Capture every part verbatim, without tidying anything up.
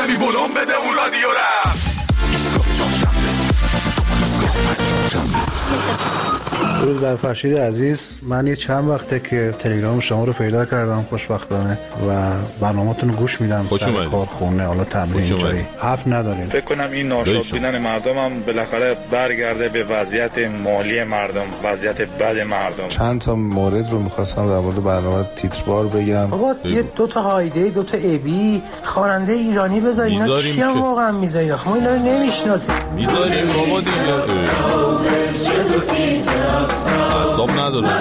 کمی ولوم بده اون رادیو را. درود بر فرشید عزیز. من یه چند وقته که تلگرام شما رو پیدا کردم خوشبختانه و برنامه‌تون رو گوش میدم سر کار، خونه، حالا تمرین، جایی حرف نداریم. فکر کنم این ناشاد بودن مردم هم بالاخره برگرده به وضعیت مالی مردم، وضعیت بد مردم. چند تا مورد رو می‌خواستم در مورد برنامه تیتروار بگم. بابا یه دو تا هایده، دو تا ابی، خواننده ایرانی بذارین. اینا کیام واقعا میذارین؟ خب اینا رو نمیشناسید. میذاریم بابا دیگه. حساب نداره.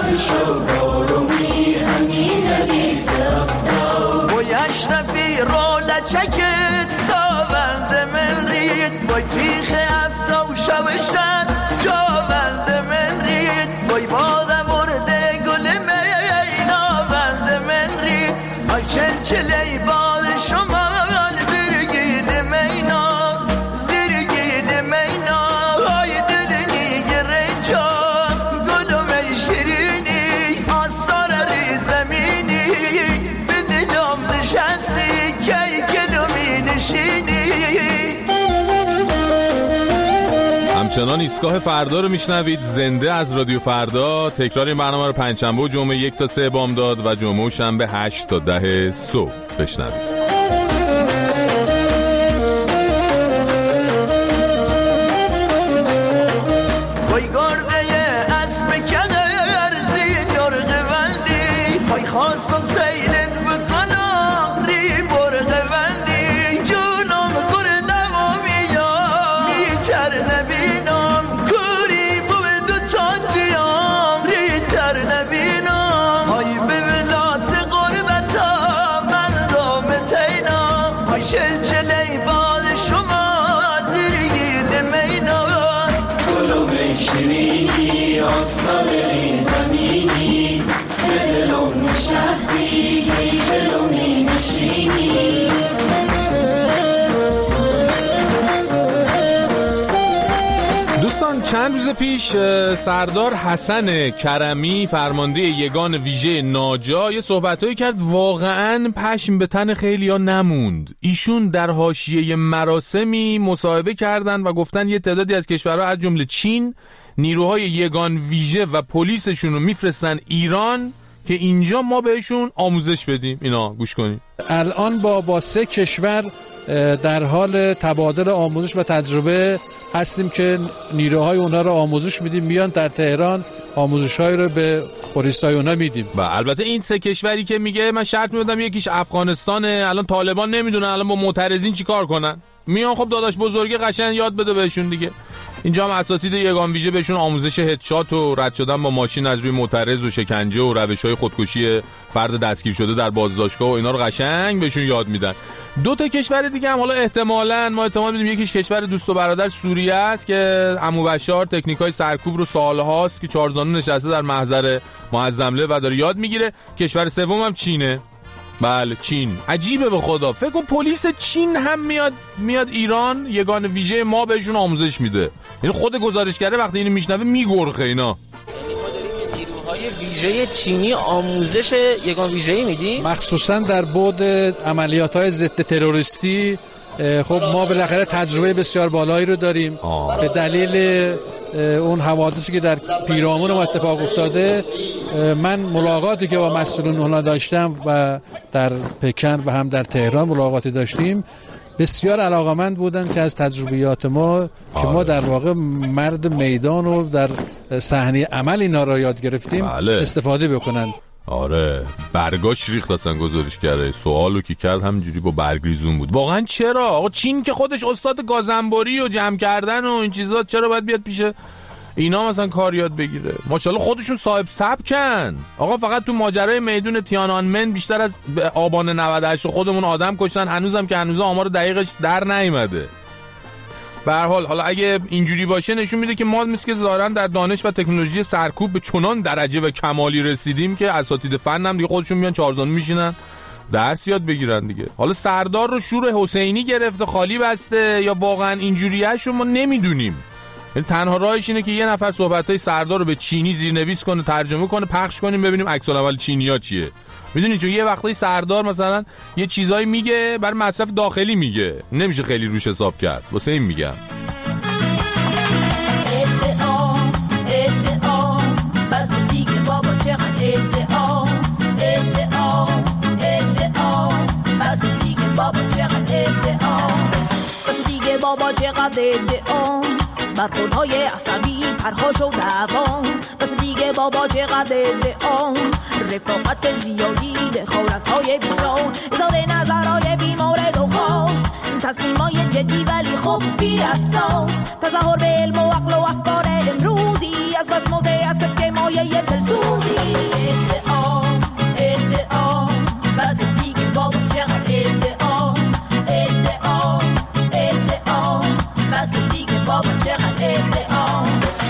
وای اشرفی رول چکت ساوند من رید، وای تیخ افتا و شوشن جاوند من رید، وای باده ورده گل مینا بند من رید، وای چل چلی باد شما زرگین مینا زرگین مینا، وای دلنی گره جان گلو می شیرینی آثار ری زمینی به دلم نشستی کی گلو می نشینی. همچنان ایستگاه فردا رو میشنوید، زنده از رادیو فردا. تکرار این برنامه رو پنجشنبه و جمعه یک تا سه بامداد و جمعه و شنبه هشت تا ده صبح بشنوید. وای گرده اسب کنر زین نرغ وندی، وای خواستم سیلت بکنم ری برغ وندی، جونم گر نمامیم میتر نبینم، کوری بود دو تاتیام ریتر نبینم، وای به ولات قربتا من دامت اینم، وای شلچلی باد شما زرگین مینا، گلو میشنینی آستانه زمینی به دلم نشستی کی دلو می نشینی. دوستان چند روز پیش سردار حسن کرمی فرمانده یگان ویژه ناجا یه صحبتایی کرد واقعاً پشم به تن خیلیا نموند. ایشون در حاشیه مراسمی مصاحبه کردن و گفتن یه تعدادی از کشورها از جمله چین نیروهای یگان ویژه و پلیسشون رو میفرستن ایران که اینجا ما بهشون آموزش بدیم. اینا گوش کنیم. الان با با سه کشور در حال تبادل آموزش و تجربه هستیم که نیروهای اونا رو آموزش میدیم، میان در تهران آموزش‌های رو به پلیسای اونا میدیم. و البته این سه کشوری که میگه من شرط میدم یکیش افغانستانه. الان طالبان نمیدونن الان با معترضین چی کار کنن، میان خب داداش بزرگه قشنگ یاد بده بهشون دیگه. اینجا هم اساتید یگان ویژه بهشون آموزش هدشات و رد شدن با ماشین از روی معترض و شکنجه و روش‌های خودکشی فرد دستگیر شده در بازداشتگاه و اینا رو قشنگ بهشون یاد میدن. دو تا کشور دیگه هم حالا احتمالاً ما احتمال میدیم یکیش کشور دوست و برادر سوریه است که عمو بشار تکنیکای سرکوب رو سالهاست که چهارزانو نشسته در محضر معظمله و داره یاد میگیره. کشور سوم هم چینه. بله چین. عجیبه به خدا، فکر کن پلیس چین هم میاد میاد ایران، یگان ویژه ما بهشون آموزش میده. یعنی خود گزارشگره وقتی اینو میشنوه میگرخه. اینا نیروهای ویژه چینی آموزش یگان ویژه‌ای میدی؟ مخصوصا در بعد عملیات‌های ضد تروریستی. خب ما بالاخره تجربه بسیار بالایی رو داریم آه. به دلیل اون حوادثی که در پیرامون ما اتفاق افتاده. من ملاقاتی که با مسئولین اونا داشتم و در پکن و هم در تهران ملاقاتی داشتیم، بسیار علاقمند بودن که از تجربیات ما آره. که ما در واقع مرد میدان و در صحنه عمل اینا رو یاد گرفتیم بله. استفاده بکنن. آره برگاش ریخت اصلا گزارش کرده. سوالو که کرد همینجوری با برگریزون بود. واقعا چرا آقا چین که خودش استاد گازنباری و جمع کردن و این چیزا، چرا باید بیاد پیش اینا مثلا کار یاد بگیره؟ ماشاءالله خودشون صاحب سبکن. آقا فقط تو ماجرای میدون تیانانمن بیشتر از آبان نود و هشت خودمون آدم کشتن، هنوزم که هنوز آمار دقیقش در نیامده. به هر حال حالا اگه اینجوری باشه نشون میده که ما مثل که ظاهرا در دانش و تکنولوژی سرکوب به چنان درجه و کمالی رسیدیم که اساتید فن هم دیگه خودشون میان چهارزانو میشینن درس یاد بگیرن دیگه. حالا سردار رو شور حسینی گرفته خالی بسته یا واقعا اینجوریه شو ما نمیدونیم. یعنی تنها راهش اینه که یه نفر صحبتای سردار رو به چینی زیرنویس کنه، ترجمه کنه، پخش کنیم ببینیم عکس العمل چینی‌ها چیه. میدونی چون یه وقتایی سردار مثلا یه چیزایی میگه برای مصرف داخلی میگه، نمیشه خیلی روش حساب کرد. واسه این میگم ادعا ادعا بس دیگه بابا چقدر ادعا ادعا ادعا بس دیگه بابا چقدر ادعا بس دیگه بابا چقدر ادعا برخوردهای عصبی پرخاش و دوام بس دیگه بابا چقدر ادعا رفاقت زیادی دخالتهای بیرون اظهار نظرهای بیمورد و خاص تصمیمای جدی ولی خب بی اساس تظاهر به علم و عقل و افکار امروزی از بس متعصب که مایه دلسوزی ادعا ادعا بس دیگه بابا چقدر ادعا ادعا ادعا بس دیگه بابا چقدر ادعا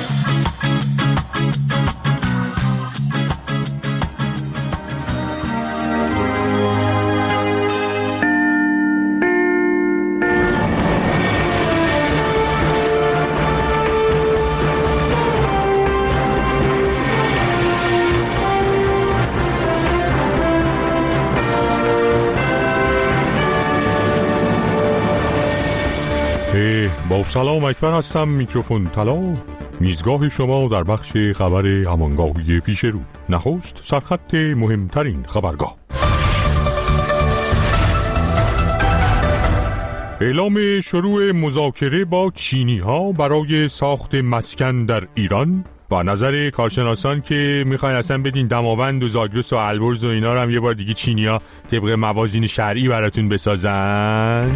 با سلام اکبر هستم، میکروفون طلا، میزگاه شما در بخش خبر همانگاهی پیش رو. نخست سرخط مهمترین خبرگاه. اعلام شروع مذاکره با چینی ها برای ساخت مسکن در ایران و نظر کارشناسان که میخواین اصلا بدین دماوند و زاگرس و البرز و اینا رو هم یه بار دیگه چینی ها طبق موازین شرعی براتون بسازن.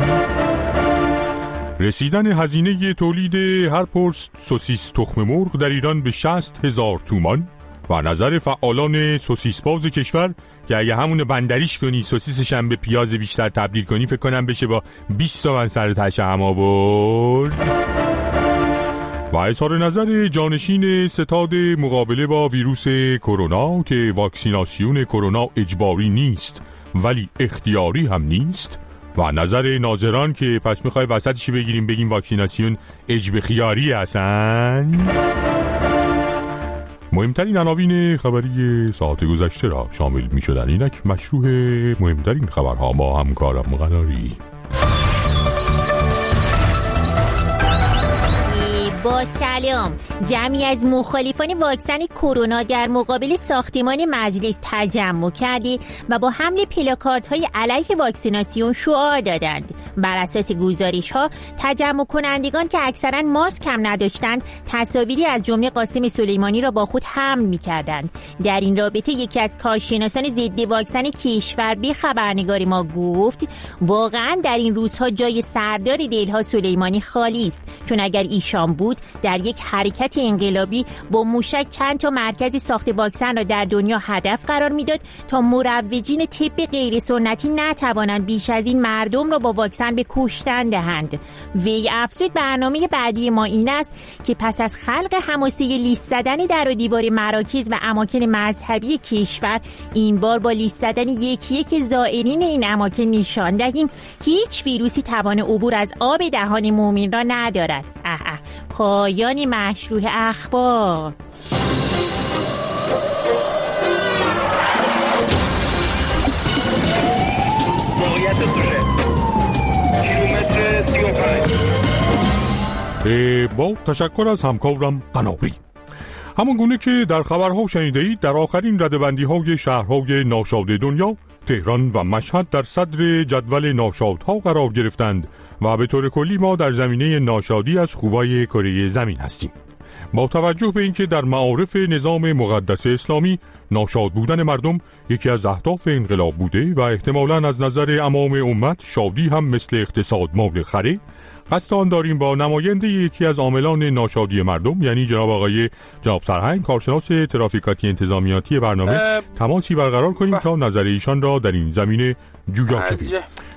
رسیدن هزینه تولید هر پرس سوسیس تخم مرغ در ایران به شصت هزار تومان و نظر فعالان سوسیس باز کشور که اگه همون بندریش کنی سوسیسش هم به پیاز بیشتر تبدیل کنی فکر کنم بشه با بیست تومن سر تشه هم آورد. و اظهار نظر جانشین ستاد مقابله با ویروس کرونا که واکسیناسیون کرونا اجباری نیست ولی اختیاری هم نیست و نظر ناظران که پس میخوای وسطشی بگیریم بگیم واکسیناسیون اجباری خیاری هستن. مهمترین عناوین خبری ساعت گذشته را شامل میشدن. اینک مشروع مهمترین خبرها با همکارم قناری. با سلام. جمعی از مخالفان واکسن کرونا در مقابل ساختمان مجلس تجمع کردی و با حمل پلاکاردهای علیه واکسیناسیون شعار دادند. بر اساس گزارش‌ها تجمع کنندگان که اکثراً ماسک هم نداشتند تصاویری از جمله قاسم سلیمانی را با خود حمل می‌کردند. در این رابطه یکی از کارشناسان ضد واکسن کشور به خبرنگار ما گفت واقعاً در این روزها جای سردار دلها سلیمانی خالی است، چون اگر ایشان بود در یک حرکت انقلابی با موشک چند تا مرکز ساخت واکسن را در دنیا هدف قرار میداد تا مروجین طب غیر سنتی نتوانند بیش از این مردم را با واکسن به کشتن دهند. وی افزود برنامه بعدی ما این است که پس از خلق حماسه لیست زدن در و دیوار مراکز و اماکن مذهبی کشور این بار با لیست زدن یکی یک زائرین این اماکن نشان دهیم هیچ ویروسی توان عبور از آب دهان مومن را ندارد. اه اه پایان مشروع اخبار. موقعیت دوشه کیلومتر سی و پنج. با تشکر از همکارم قناری. همون گونه که در خبرها شنیدید در آخرین ردبندی های شهرهای ناشاد دنیا تهران و مشهد در صدر جدول ناشادها قرار گرفتند و به طور کلی ما در زمینه ناشادی از خوبای کره زمین هستیم. با توجه به اینکه در معارف نظام مقدس اسلامی ناشاد بودن مردم یکی از اهداف انقلاب بوده و احتمالاً از نظر عوام امت شادی هم مثل اقتصاد مال خره، قصد آن داریم با نماینده یکی از عاملان ناشادی مردم یعنی جناب آقای جناب سرهنگ کارشناس ترافیکاتی انتظامیاتی برنامه تماسی برقرار کنیم تا نظر ایشان را در این زمینه جویا شویم.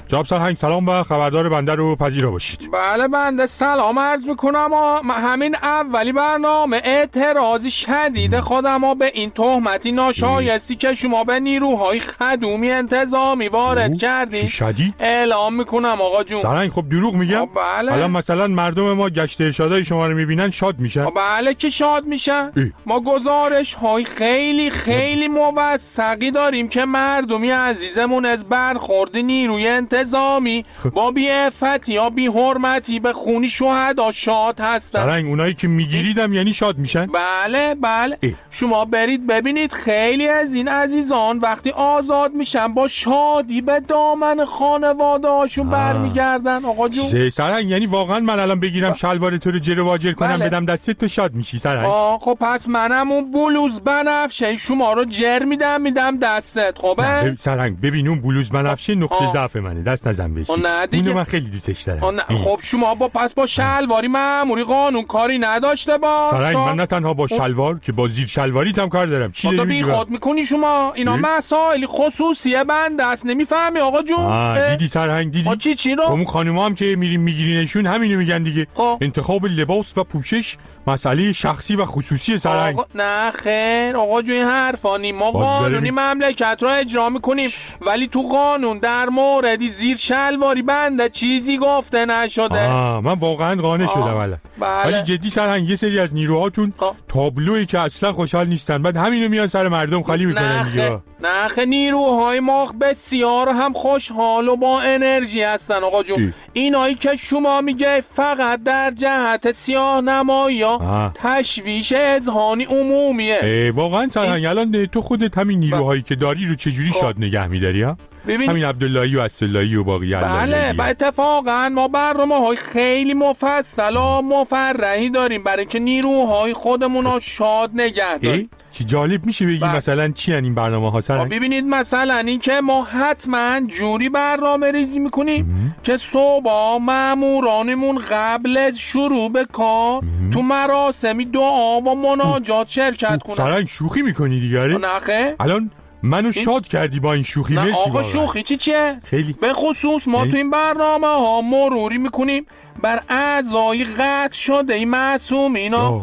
جناب سرهنگ سلام و خبردار بنده رو پذیرا باشید. بله بنده سلام عرض میکنم. همین اولی برنامه اعتراضی شدید خودم به این تهمتی ناشایستی که شما به نیروهای خدومی انتظامی وارد کردین چی شدید؟ اعلام میکنم آقا جون. سرهنگ خب دروغ میگم؟ بله. الان مثلا مردم ما گشت ارشادای شما رو میبینن شاد میشن؟ بله که شاد میشن. ای. ما گزارش های خیلی خیلی موثقی داریم که مردمی عزیزمون از برخورد نیروی انتظامی با بی‌عفتی یا بی‌حرمتی به خونی شهدا شاد هستن. سرهنگ اونایی که میگیریدم یعنی شاد میشن؟ بله بله. ای. شما برید ببینید خیلی از این عزیزان وقتی آزاد میشن با شادی به دامن خانواده هاشون برمیگردن آقا جون. سرهنگ یعنی واقعا من الان بگیرم شلوار تو رو جر واجر کنم بله. بدم دستت تو شاد میشی سرهنگ؟ آه خب پس منم اون بلوز بنفشه شما رو جر میدم میدم دستت. خب سرهنگ ببین اون بلوز بنفشه نقطه ضعف منه، دست نزن بهش. اونو من خیلی دوستش دارم. خب شما با پس با شلواری ماموری قانون کاری نداشته با سرهنگ من نه تنها با شلوار که با زیر شلواریت هم کار دارم. چی داری میگی؟ خود میکنی شما اینا مسائل خصوصی بنده است نمیفهمی آقا جون. آه دیدی سرهنگ دیدی؟ چی چی رو؟ اون خانوما هم که میریم میگیرینشون همینو میگن دیگه. خواه. انتخاب لباس و پوشش مسئله شخصی و خصوصی سرهنگ. آقا... نه خیر آقا جون حرفانی ما قانونی مملکت رو اجرا میکنیم ولی تو قانون در موردی زیر شلواری بنده چیزی گفته نشده. آه من واقعا قانع شدم الان. بله. ولی جدی سرهنگ یه سری از نیروهاتون تابلویی که اصلا خوشحال نیستن بعد همینو میان سر مردم خالی میکنن دیگه. نه خیر نیروهای ما بسیار هم خوشحال و با انرژی هستن آقا جون. ای. اینایی که شما میگه فقط در جهت سیاه نمایی یا تشویش اذهانی عمومیه. واقعا سرهنگ الان تو خودت همین نیروهایی که داری رو چجوری شاد نگه میداری ها؟ ببین. همین عبداللهی و اسداللهی و باقی بله با اتفاقا ما برنامه‌های خیلی مفصل و مفرحی داریم برای که نیروهای خودمون رو شاد نگه داریم. چی جالب میشه بگی بله. مثلا چی ان این برنامه ها سرهنگ؟ ببینید مثلا این که ما حتما جوری برنامه ریزی میکنیم که صبح مامورانمون قبل از شروع به کار تو مراسمی دعا و مناجات شرکت کنن. سرهنگ شوخی میکنی دیگه؟ نخه الان منو شاد کردی با این شوخی. مرسی آقا شوخی چی چیه؟ خیلی به خصوص ما تو این برنامه ها مروری میکنیم بر اعضای قطع شده این معصومینا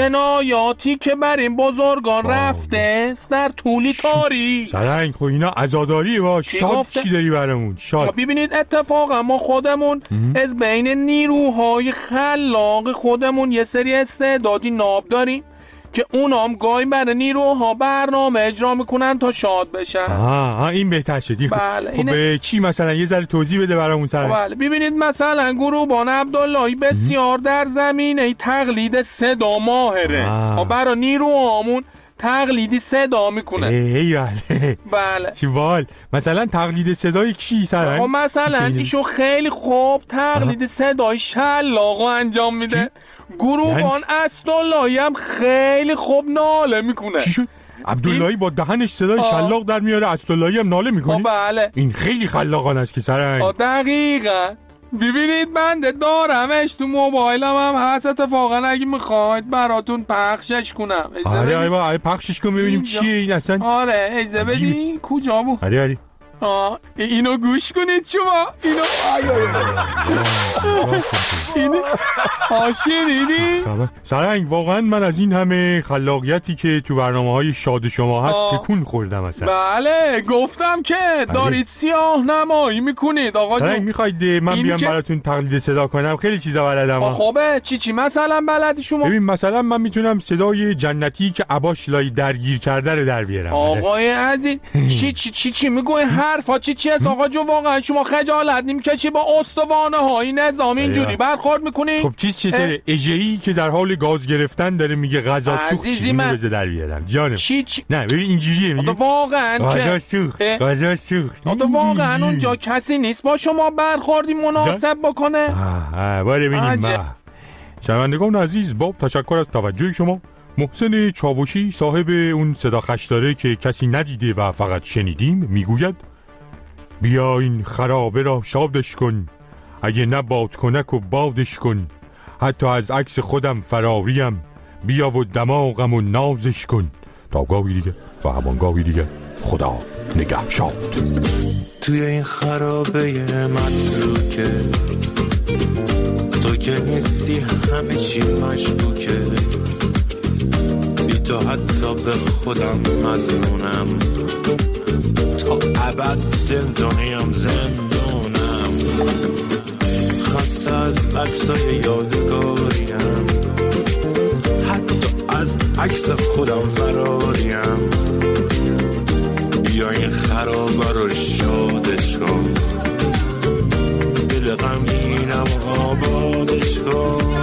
جنایاتی که بر این بزرگان رفته در طولی تاریخ. سرهنگ خب اینا عزاداریه با شاد چی داری برامون شاد؟ ببینید اتفاقا ما خودمون ام. از بین نیروهای خلاق خودمون یه سری استعدادی ناب داریم که اونام گاهی برای نیروها برنامه اجرا میکنن تا شاد بشن. آها این بهتر شدی. بله خب اینه... چی مثلا یه ذره توضیح بده برامون سر. بله ببینید مثلا گروبان عبداللهی بسیار در زمینه تقلید صدا ماهره. خب برای نیروهامون تقلیدی صدا میکنه. ای بله. بله. چی وال مثلا تقلید صدای کی سرهنگ؟ خب مثلا ایشو خیلی خوب تقلید صدای شلاقو انجام میده. گروهان اسداللهی هم خیلی خوب ناله میکنه. چی شد؟ عبداللهی با دهنش صدای آه. شلاق در میاره اسداللهی هم ناله میکنه؟ بله. این خیلی خلاقان است که سرهنگ. دقیقاً. ببینید من دارمش تو موبایلم هم هست اتفاقا اگه میخواید براتون پخشش کنم. آره آره پخشش کن ببینیم چیه این اصلا. آره اجازه بدین کجا بود؟ آره آره آه اینو گوش کنید شما اینو اینو آشنیدی؟ سرهنگ واقعا من از این همه خلاقیتی که تو برنامه‌های شاد شما هست تکون خوردم اصلا. بله گفتم که دارید سیاه نمایی میکنید آقا جون. سرهنگ میخواید من بیام براتون تقلید صدا کنم؟ خیلی چیزا بلدم. خوبه چی چی مثلا بلدی شما؟ ببین مثلا من میتونم صدای جنتی که عباش لای درگیر کرده رو در بیارم. آقای عزیز چی چی چی چی میگوی حرفا چی چی است آقا جون؟ واقعا شما خجالت نمیکشی با استوانه های نظامی اینجوری برخورد میکنی؟ خب چیز چطوره اجهی که در حال گاز گرفتن داره میگه غذا سوخت چی بزه در بیارم جانم. چی چی؟ نه ببین اینجوریه میگه واقعا غذا سوخت غذا سوخت. تو واقعا اونجا کسی نیست با شما برخوردی مناسب بکنه؟ آه باره ببینیم. شنوندگان عزیز با تشکر از توجه شما. محسن چاوشی صاحب اون صدا خشداره که کسی ندیده و فقط شنیدیم میگوید بیا این خرابه را شادش کن، اگه نه باد کنک و بادش کن، حتی از عکس خودم فراریم، بیا و دماغم و نازش کن. تا گاهی دیگه و همانگاهی دیگه خدا نگهشاد. توی این خرابه متروکه، تو که نیستی همه چی مشکوکه، بی تو حتی به خودم مظنونم، تا ابد زندانیم زندونم، خسته از عکسای یادگاریم، حتی از عکس خودم فراریم، بیا این خرابه رو شادش کن، دل غمگینم آبادش کن.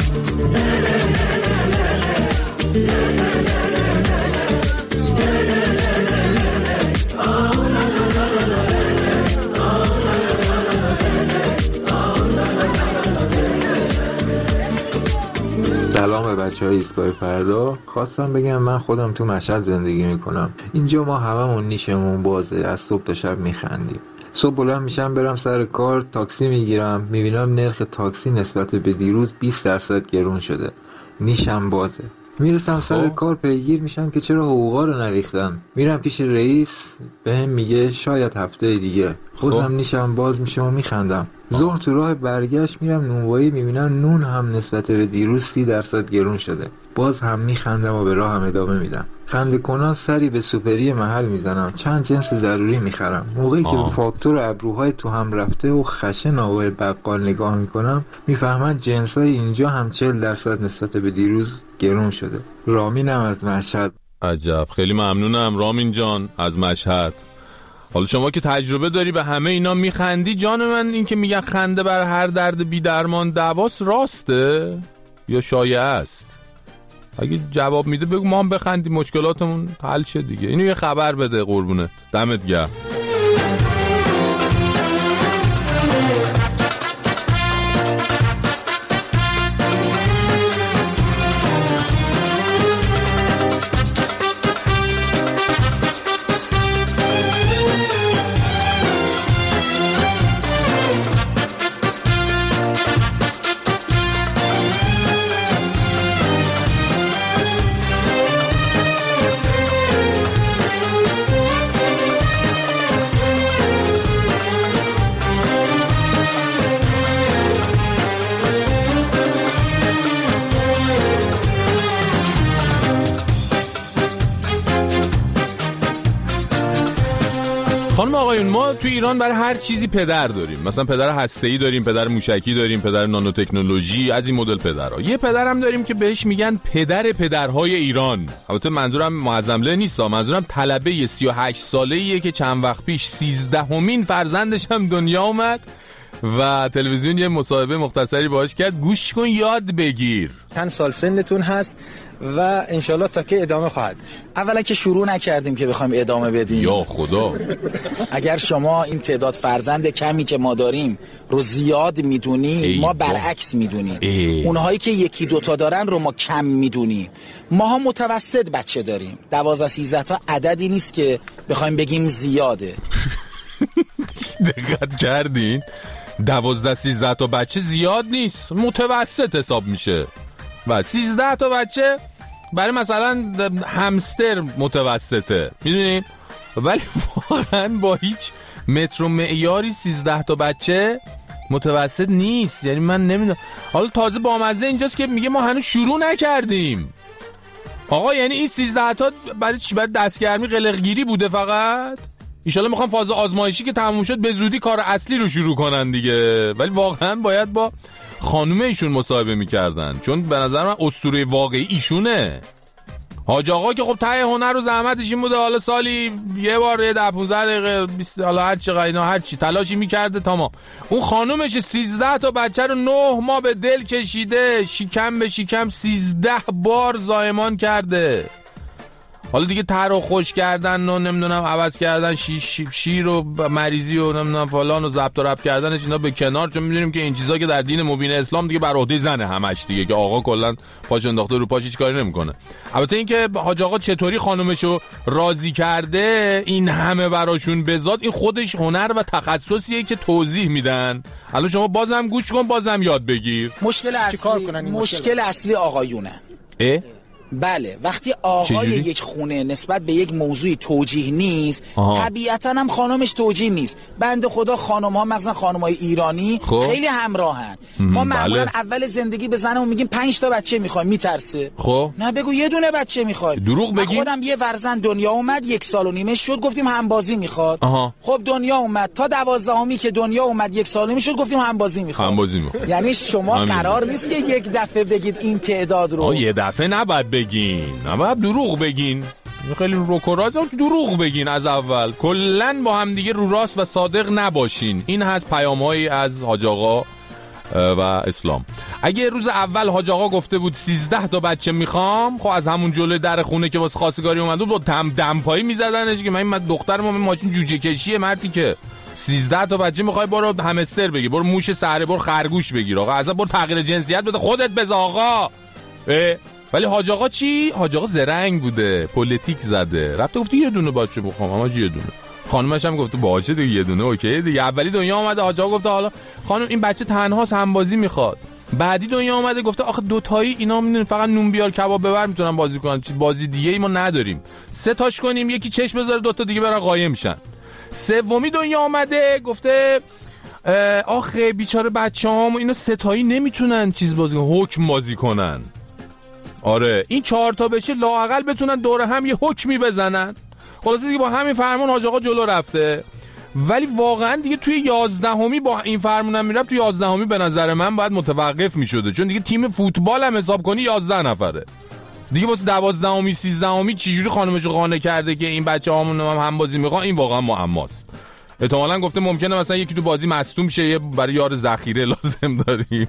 سلام به بچه های ایستگاه فردا. خواستم بگم من خودم تو مشهد زندگی میکنم. اینجا ما هممون نیشمون بازه، از صبح تا شب میخندیم. صبح بلند میشم برم سر کار، تاکسی میگیرم، میبینم نرخ تاکسی نسبت به دیروز بیست درصد گرون شده. نیشم بازه. میرسم سر کار پیگیر میشم که چرا حقوقا رو نریختن. میرم پیش رئیس، بهم میگه شاید هفته دیگه. بازم نیشم باز میشه و میخندم. ظهر تو راه برگشت میرم نونوایی، میبینم نون هم نسبت به دیروز سی درصد گرون شده. باز هم میخندم و به راه هم ادامه میدم. خنده کنان سری به سوپری محل میزنم، چند جنس ضروری میخرم. موقعی که به فاکتور ابروهای تو هم رفته و خشن آقای بقال نگاه میکنم، میفهمم جنسای اینجا هم چهل درصد نسبت به دیروز گرون شده. رامینم از مشهد. عجب، خیلی ممنونم رامین جان از مشهد. حالا شما که تجربه داری به همه اینا میخندی، جان من این که میگن خنده بر هر درد بی درمان دواست، راسته یا شایعه است؟ اگه جواب میده بگو ما هم بخندیم مشکلاتمون حل شه دیگه. اینو یه خبر بده قربونه. دمت گرم. خانم آقایون، ما تو ایران برای هر چیزی پدر داریم. مثلا پدر هسته‌ای داریم، پدر موشکی داریم، پدر نانو تکنولوژی، از این مدل پدرها. یه پدر هم داریم که بهش میگن پدر پدرهای ایران. البته منظورم معظمله نیست، منظورم طلبه سی و هشت ساله‌ایه که چند وقت پیش سیزدهمین فرزندش هم دنیا اومد و تلویزیون یه مصاحبه مختصری باهاش کرد. گوش کن یاد بگیر. چند سال سنتون هست و انشالله تا که ادامه خواهد. اولا که شروع نکردیم که بخوایم ادامه بدیم. یا خدا. اگر شما این تعداد فرزند کمی که ما داریم رو زیاد میدونی، ما برعکس میدونیم. اونهایی که یکی دوتا دارن رو ما کم میدونیم. ما ها متوسط بچه داریم. دوازده سیزده تا عددی نیست که بخوایم بگیم زیاده. دقت کردین؟ دوازده سیزده تا بچه زیاد نیست، متوسط حساب میشه. و سیزده تا بچه برای مثلا همستر متوسطه، میدونیم؟ ولی واقعا با هیچ متر و معیاری سیزده تا بچه متوسط نیست. یعنی من نمیدونم. حالا تازه بامزه اینجاست که میگه ما هنوز شروع نکردیم. آقا یعنی این سیزده تا برای چی؟ برای دستگرمی قلقگیری بوده فقط؟ ایشالا میخوام فاز آزمایشی که تموم شد به زودی کار اصلی رو شروع کنن دیگه. ولی واقعا باید با خانوم ایشون مصاحبه میکردن، چون به نظر من اسطوره واقعی ایشونه. حاج آقا که خب ته هنر و زحمتش این بوده، حالا سالی یه بار یه ده پونزده دقیقه بیست، حالا هر چی اینا هر چی تلاشی میکرده تا ما. اون خانومش سیزده تا بچه رو نه ماه به دل کشیده، شکم به شکم سیزده بار زایمان کرده. حالا دیگه تر و خوش کردن و نمیدونم عوض کردن شیش شیر و مریضی و نمیدونم فلان و ضبط و ربط کردنش اینا به کنار، چون میدونیم که این چیزا که در دین مبین اسلام دیگه بر عهده زنه همش دیگه، که آقا کلا پاش انداخته رو پاش هیچ کاری نمیکنه. البته این که حاج آقا چطوری خانومشو راضی کرده این همه براشون بذات، این خودش هنر و تخصصیه که توضیح میدن. حالا شما بازم گوش کن، بازم یاد بگیر. مشکل اصلی مشکل, مشکل اصلی آقایونه. اه بله وقتی آقای یک خونه نسبت به یک موضوعی توجیه نیست طبیعتا هم خانمش توجیه نیست. بنده خدا خانم ها مثلا خانم های ایرانی خب. خیلی همراهن. ما معمولا بله. اول زندگی به زنمون میگیم پنج تا بچه میخوایم میترسه. خب نه بگو یه دونه بچه میخوای. دروغ بگی. خودم یه فرزند دنیا اومد یک سال و نیمه شد گفتیم همبازی میخواد. آها. خب دنیا اومد تا دوازدهمی که دنیا اومد یک سال و نیمه شد گفتیم همبازی میخواد. همبازی میخواد. یعنی شما قرار نیست که یک دفعه بگید این تعداد رو. یه دفعه نباید بگین. نباید دروغ بگین. خیلی روکراز هم دروغ بگین از اول. کلن با هم دیگه رو راست و صادق نباشین. این هست پیام‌هایی از حاج آقا و اسلام. اگه روز اول حاج آقا گفته بود سیزده تا بچه میخوام، خب از همون جلوی در خونه که واسه خواستگاری اومد بود با دم دمپایی میزدنش که من من دخترم من ماشین جوجه کشیه مردی که سیزده تا بچه میخوای برو همستر بگی، برو موش سحره، برو خرگوش بگیر آقا، اصلا برو تغییر جنسیت بده خودت بذار آقا. ولی حاج آقا چی؟ حاج آقا زرنگ بوده، پلیتیک زده، رفته گفته یه دونه بچه میخوام، اما یه دونه. خانمش هم گفته باشه دیگه یه دونه اوکی دیگه. اولی دنیا اومده حاج آقا گفته حالا خانم این بچه تنهاست همبازی میخواد. بعدی دنیا اومده گفته آخه دو تایی اینا میدونن فقط نون بیار کباب ببر میتونن بازی کنن، بازی دیگه ای ما نداریم. سه تاش کنیم یکی چشم بذاره دو تا دیگه برن قایم میشن. سومی دنیا اومده گفته آخه بیچاره بچه‌هام اینا سه تایی نمیتونن چیز بازی کنن، حکم بازی کنن. آره این چهار تا بشه لااقل بتونن دور هم یه حکمی بزنن. خلاصه دیگه با همین فرمان حاج آقا جلو رفته. ولی واقعا دیگه توی یازدهمی با این فرمونم میرفت، توی یازدهمی به نظر من باید متوقف میشده، چون دیگه تیم فوتبال هم حساب کنی یازده نفره دیگه. واسه دوازدهمی سیزدهمی چجوری خانمشو قانع کرده که این بچه‌هامون هم هم بازی میخوان، این واقعا معماست. احتمالاً گفته ممکنه مثلا یکی تو بازی مصدوم شه، یه برای یار ذخیره لازم داریم،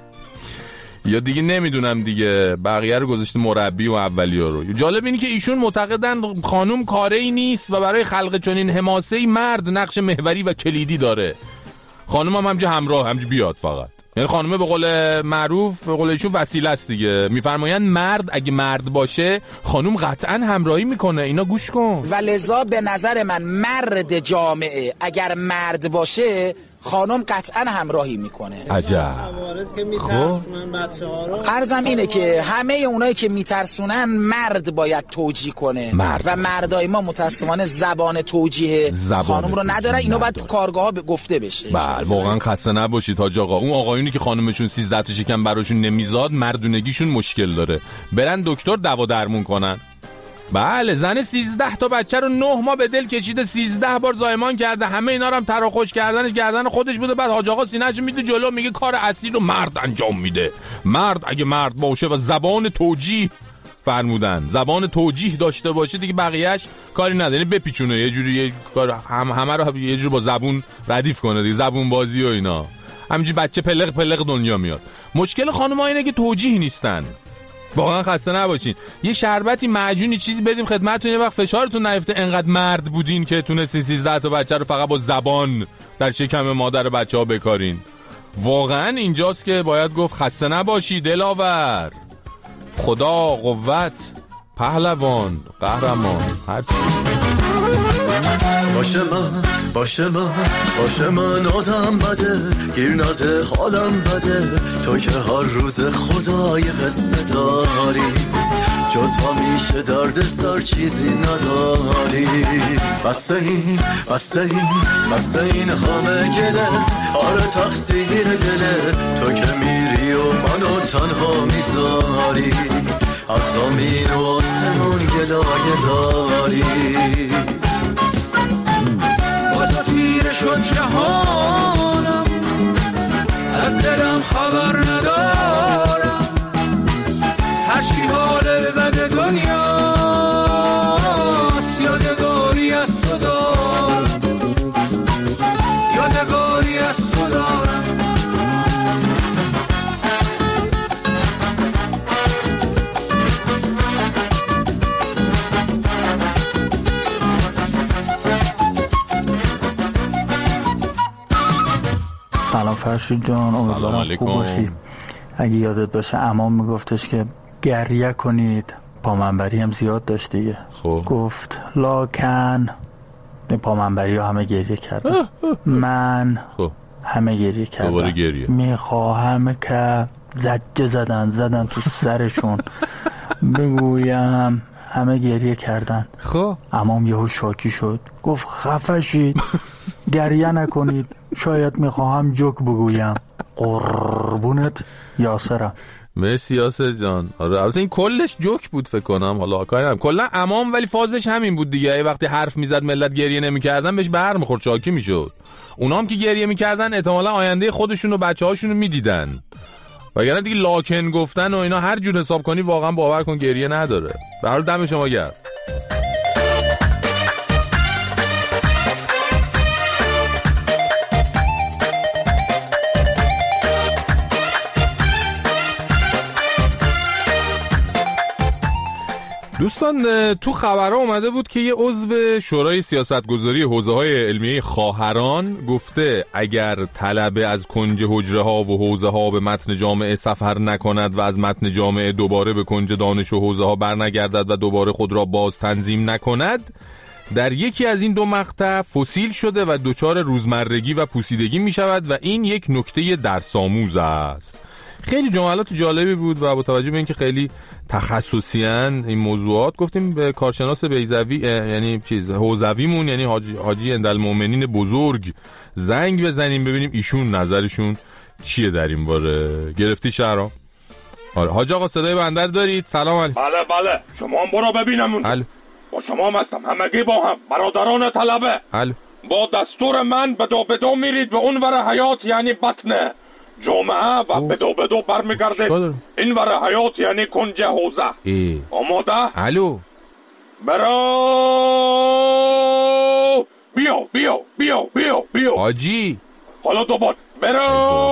یا دیگه نمیدونم دیگه بقیه رو گذاشته مربی و اولیه رو. جالب اینه که ایشون معتقدن خانم کاری نیست و برای خلق چنین حماسه‌ای مرد نقش محوری و کلیدی داره. خانم هم همجا همراه همجا بیاد فقط. یعنی خانمه به قول معروف به قول ایشون وسیله است دیگه. میفرمایند مرد اگه مرد باشه خانم قطعا همراهی میکنه. اینا گوش کن. و لذا به نظر من مرد جامعه اگر مرد باشه خانم قطعا همراهی میکنه. عجب. خب عرضم اینه که همه اونایی که میترسونن مرد باید توجیه کنه مرد. و مردای ما متاسفانه زبان توجیه زبان خانم رو ندارن. اینو باید تو کارگاه ها گفته بشه. بله واقعا خسته نباشید حاج آقا. اون آقایونی که خانمشون سیزده تا شکم براشون نمیزاد مردونگیشون مشکل داره، برن دکتر دوا درمون کنن. بله زن سیزده تا بچه رو نه ماه به دل کشیده، سیزده بار زایمان کرده، همه اینا رو هم تراخوش کردنش گردن خودش بوده. بعد حاج آقا سینه‌شو میده جلو میگه کار اصلی رو مرد انجام میده. مرد اگه مرد باشه و زبان توجیه فرمودن زبان توجیه داشته باشه دیگه بقیه‌اش کاری نداره، بپیچونه یه جوری یه کار هم همه رو یه جوری با زبون ردیف کنه دیگه، زبون بازی و اینا. همینجوری بچه پلق پلق دنیا میاد. مشکل خانم‌ها اینه که توجیه نیستن. واقعا خسته نباشین. یه شربتی معجونی چیزی بدیم خدمتتون، یه وقت فشارتون نیفته انقدر مرد بودین که تونستین سیزده تا بچه رو فقط با زبان در شکم مادر بچه‌ها بکارین. واقعا اینجاست که باید گفت خسته نباشی دلاور، خدا قوت، پهلوان، قهرمان، هر باشه من باشه من باشه من آدم بده گیر نده حالم بده، تو که هر روز خدای قصه داری، جز همیشه درد سر چیزی نداری. بسته این بسته این بسته این همه گله، آره تقصیر دله، تو که میری و منو تنها میذاری، از زمین و آسمون گلایه داری. با تو تیره شد جهانم، از دلم خبر ندارم، هرچی حال بد دنیاست، یادگاری از تو دارم، یادگاری از تو دارم. سلام فرشید جان، امیدوارم خوب باشی. اگه یادت باشه عمام میگفتش که گریه کنید، پامنبری هم زیاد داشت دیگه. خب. گفت لاکن پامنبری ها همه گریه کردن. من خب. همه گریه کردن. میخواهم که زجه زدن زدن تو سرشون بگویم همه گریه کردن. خب عمام یهو شاکی شد، گفت خفه شید، گریه نکنید، شاید میخواهم جوک بگویم. قربونت یاسرم. مرسی یاسر جان. آره البته این کلش جوک بود فکر کنم، حالا کاری نمی‌کنم. کلا عمام ولی فازش همین بود دیگه، وقتی حرف میزد ملت گریه نمی‌کردن بهش برمیخورد، شاکی میشد. اونام که گریه می‌کردن احتمالاً آینده خودشون و بچه‌هاشون رو می‌دیدن، وگرنه دیگه لاکن گفتن و اینا هر جور حساب کنی واقعا باور کن گریه نداره. به هر حال دم شما گرم. دوستان تو خبرها اومده بود که یه عضو شورای سیاستگذاری حوزه‌های علمیه خواهران گفته اگر طلبه از کنج حجره‌ها و حوزه‌ها به متن جامعه سفر نکند و از متن جامعه دوباره به کنج دانش و حوزه‌ها برنگردد و دوباره خود را باز تنظیم نکند، در یکی از این دو مقطع فسیل شده و دچار روزمرگی و پوسیدگی می شود و این یک نکته درس‌آموز است. خیلی جملات جالبی بود و با توجه به اینکه خیلی تخصصیان این موضوعات گفتیم به کارشناس بیضوی یعنی چیز حوزویمون یعنی حاجی حاجی اندالمومنین بزرگ زنگ بزنیم ببینیم ایشون نظرشون چیه در این باره. گرفتی شهرام؟ آره حاج آقا صدای بنده دارید؟ سلام علیکم. بله بله شما هم برو ببینم اون. بله. با شما هم هستم، همگی با هم برادران طلبه. بله. با دستور من به دو به دو میرید به اون ور حیات یعنی بطن جامعه و اوه. به دو به دو برمیگردید این ور حیات یعنی کنج حوزه. ای. آماده؟ الو برو بیا بیا بیا بیا بیا حاجی حالا دوبار برو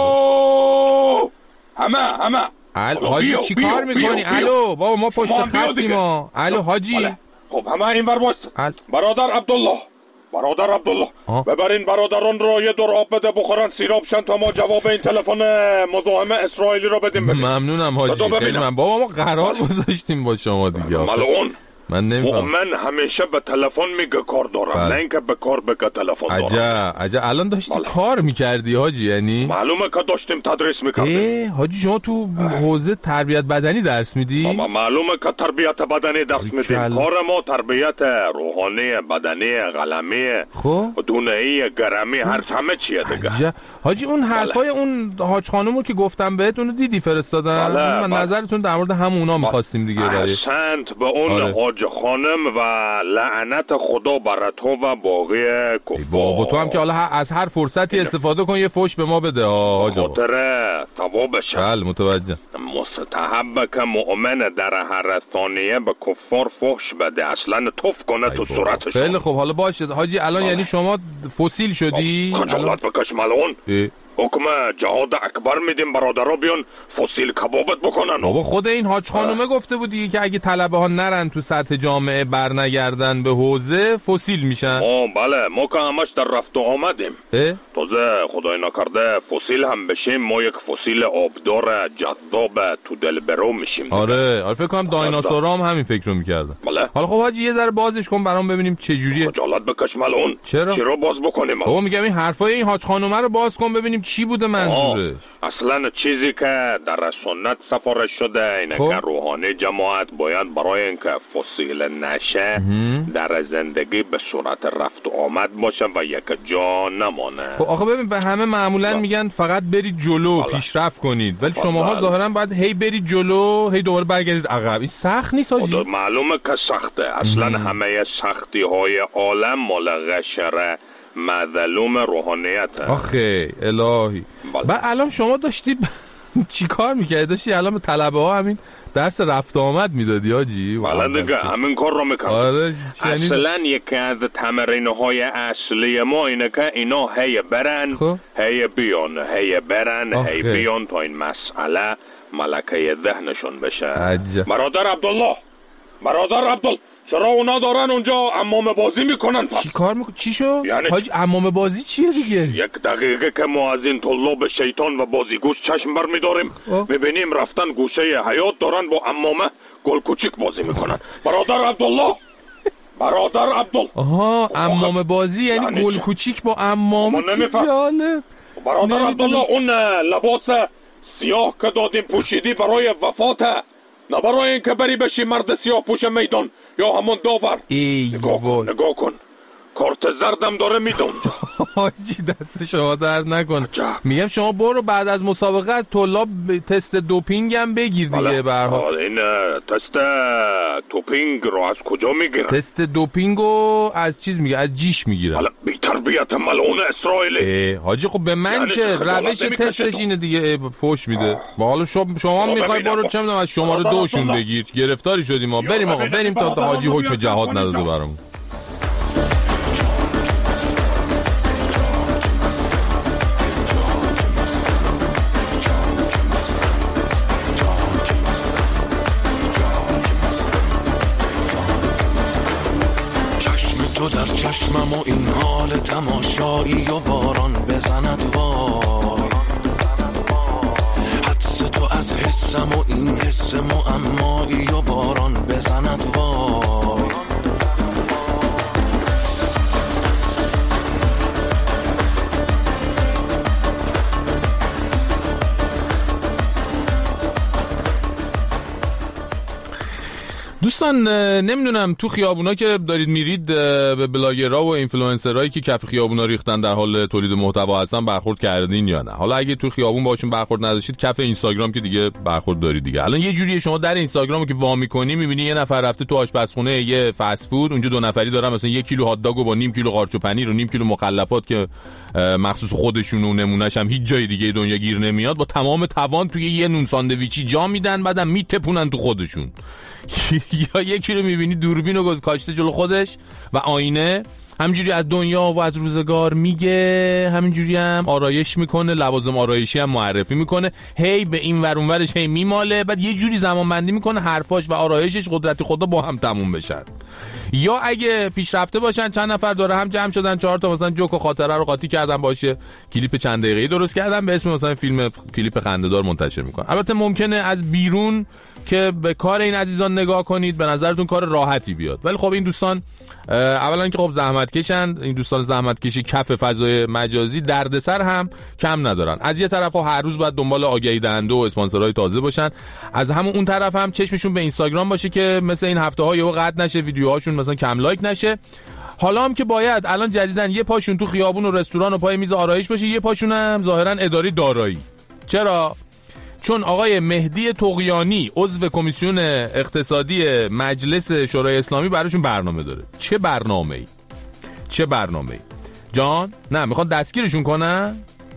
همه همه ال حاجی چی کار میکنی؟ الو بابا ما پشت خطی ما. الو حاجی بله. خب همه این بر باست. ال... برادر عبدالله برادر عبدالله آه. ببرین برادران رو یه دور آب بده بخورن سیراب شن تا ما جواب این تلفن مزاحم اسرائیلی رو بدیم. ممنونم حاجی خیلی من بابا ما قرار گذاشتیم با شما دیگه. ملعون من نمیفهم. من همیشه به تلفن میگه کار دارم بل. نه اینکه به کار بگه تلفن دارم. عجب عجب الان داشتی بله. کار میکردی حاجی؟ یعنی معلومه که داشتیم تدریس میکردیم. حاجی شما تو حوزه تربیت بدنی درس میدی؟ اما معلومه که تربیت بدنی درس میدیم. کار ما تربیت روحانی بدنی قلمی خب دونه‌ای گرمی هر همه چیه دیگه. حاجی اون حرفای بله. اون حاج خانومو که گفتم بهت اونو دیدی فرستادن؟ بله. من بله. نظرتون در مورد همونا می‌خواستیم دیگه برای احسنت به اون آره. خانم و لعنت خدا بر تو و باقی کفار. بابا تو هم که حالا از هر فرصتی استفاده کن یه فوش به ما بده آج آقا. خاطر ثوابش. بله متوجه. مستحب که مؤمن در هر ثانیه به کفار فوش بده اصلا توف کنه تو صورتش. خیلی خب حالا باشه حاجی الان یعنی شما فسیل شدی؟ خجالت بکش ملعون. حکم جهاد اکبر میدیم برادرها بیان فسیل کبابت بکنن. بابا خود این حاج خانومه گفته بودی که اگه طلبه ها نرن تو سطح جامعه برنگردن به حوزه فسیل میشن. آه بله ما که همش در رفت و آمدیم. تازه خدای نکرده فسیل هم بشیم ما یک فسیل آبدار جذاب تو دلبرو میشیم. آره آره فکر کنم دایناسورا هم همین فکر رو میکردن. بله. حالا خب حاجی یه ذره بازش کن برام ببینیم چه جوریه. خجالت بکش ملعون. چرا؟ چرا باز بکنیم؟ بابا میگم این حرفای این حاج خانومه رو باز کن ببینیم چی بوده منظورش. اصلا چیزی که در سنت سفارش شده اینه خب. که روحانی جماعت باید برای اینکه فسیل نشه در زندگی به صورت رفت و آمد باشه و یک جا نمانه. خب آخه ببین به همه معمولا میگن فقط برید جلو بالا. پیشرفت کنید ولی شماها ظاهرا باید هی برید جلو هی دوباره برگردید عقب. این سخت نیست حاجی؟ معلومه که سخته. اصلا مم. همه سختی های عالم مال قشره مظلوم روحانیت. آخه الهی. بعد الان شما داشتی چی کار میکردی؟ داشتی الان به طلبه ها همین درس رفت آمد میدادی حاجی؟ بله دیگه همین کار رو میکنم. آره شنید... اصلا یکی از تمرین های اصلی ما اینه که اینا هی برن خب؟ هی بیان هی برن آخه. هی بیان تا این مسئله ملکه ذهنشون بشه. عجب. برادر عبدالله برادر عبدالله چرا اونا دارن اونجا عمام بازی میکنن؟ چی کار میکنن؟ چی شو؟ یعنی حاج عمام بازی چیه دیگه؟ یک دقیقه که ما از این طلاب شیطان و بازیگوش چشم بر میداریم میبینیم رفتن گوشه حیات دارن با عمامه گل کوچیک بازی میکنن. برادر عبدالله برادر عبدالله آها عمام بازی یعنی, یعنی گل کوچیک با عمام. چی جالب. برادر عبدالله اون لباس سیاه که دادیم پوشیدی برای وفات نه برای این که بری بشی مرد سیاه پوش میدان یا همون داور. نگاه کن نگاه کن کارت زردم داره میدون. حاجی دست شما درد نکنه. میگم شما برو بعد از مسابقه از طلاب تست دوپینگ هم بگیر دیگه. به هر حال این تست دوپینگ رو از کجا میگیرن؟ تست دوپینگ رو از چیز میگه از جیش میگیرن. حالا بی تربیت ملعون اسرائیلی. حاجی خب به من چه؟ روش تستش اینه دیگه. فوش میده. با حالا شما میخوای برو چه میدونم از شماره دوشون بگیر. گرفتاری شدیم ما. بریم آقا بریم تا حاجی حکم جهاد نداده برامون. تو در چشمم و این حال تماشایی و باران بزند وای، حدس تو از حسم و این حس معمایی و باران بزند وای. دوستان نمیدونم تو خیابونا که دارید میرید به بلاگرها و اینفلوئنسرایی که کف خیابونا ریختن در حال تولید محتوا هستن برخورد کردین یا نه؟ حالا اگه تو خیابون باشون برخورد نداشتید کف اینستاگرام که دیگه برخورد دارید دیگه. الان یه جوریه شما در اینستاگرامو که وا می‌کنی می‌بینی یه نفر رفته تو آشپزخونه یه فست فود، اونجا دو نفری دارن مثلا یک کیلو هات داگ با نیم کیلو قارچ و پنیر و نیم کیلو مخلفات که مخصوص خودشون و نمونهش هم هیچ جای دیگه دنیا گیر نمیاد، با تمام توان توی یه نون ساندویچی جا میدن بعدم میتپونن تو خودشون. یا یکی رو میبینی دوربین رو کاشته جلو خودش و آینه همینجوری از دنیا و از روزگار میگه، همینجوری هم آرایش میکنه، لوازم آرایشی هم معرفی میکنه، هی به این ور اون ورش هی میماله، بعد یه جوری زمان بندی میکنه حرفاش و آرایشش قدرت خدا با هم تموم بشن. یا اگه پیشرفته باشن چند نفر داره هم جمع شدن چهار تا مثلا جوک و خاطره رو قاطی کردن باشه، کلیپ چند دقیقه‌ای درست کردن به اسم مثلا فیلم کلیپ خنده‌دار منتشر میکنن. البته ممکنه از بیرون که به کار این عزیزان نگاه کنید به نظرتون کار راحتی بیاد، ولی خب این دوستان اولا که خب زحمت کشن، این دوستان زحمت کشی کف فضای مجازی دردسر هم کم ندارن. از یه طرف هر روز باید دنبال آگهی دهنده و اسپانسرهای تازه باشن، از همون اون طرف هم چشمشون به اینستاگرام باشه که مثل این هفته ها یهو قطع نشه، ویدیوهاشون مثلا کم لایک نشه. حالا هم که باید الان جدیدن یه پاشون تو خیابون و رستوران و پای میز آرایش باشه، یه پاشون هم ظاهرا اداری دارایی. چرا؟ چون آقای مهدی طغیانی عضو کمیسیون اقتصادی مجلس شورای اسلامی براشون برنامه داره. چه برنامه‌ای؟ چه برنامه‌ای؟ جان؟ نه میخوان دستگیرشون کنن؟